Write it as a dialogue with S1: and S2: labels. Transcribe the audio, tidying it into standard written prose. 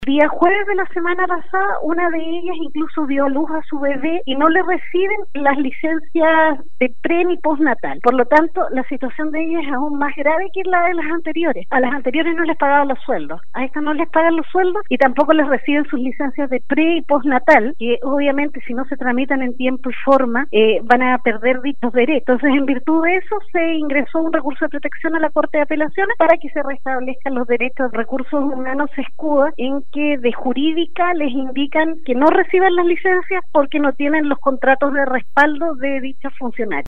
S1: Día jueves de la semana pasada, una de ellas incluso dio a luz a su bebé y no le reciben las licencias de pre ni postnatal. Por lo tanto, la situación de ellas es aún más grave que la de las anteriores. A las anteriores no les pagaban los sueldos, a estas no les pagan los sueldos y tampoco les reciben sus licencias de pre y postnatal, que obviamente si no se tramitan en tiempo y forma van a perder dichos derechos. Entonces, en virtud de eso, se ingresó un recurso de protección a la Corte de Apelaciones para que se restablezcan los derechos. Recursos Humanos se escuda en que de jurídica les indican que no reciban las licencias porque no tienen los contratos de respaldo de dichos funcionarios.